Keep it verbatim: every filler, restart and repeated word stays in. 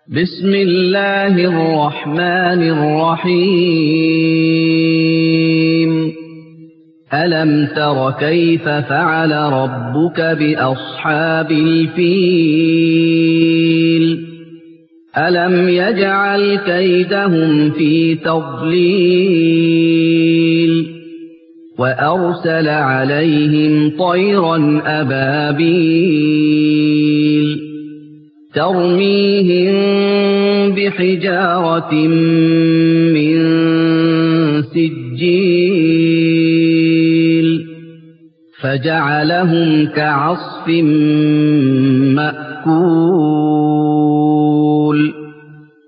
بسم الله الرحمن الرحيم ألم تر كيف فعل ربك بأصحاب الفيل ألم يجعل كيدهم في تضليل وأرسل عليهم طيرا أبابيل ترميهم بحجارة من سجيل فجعلهم كعصف مأكول.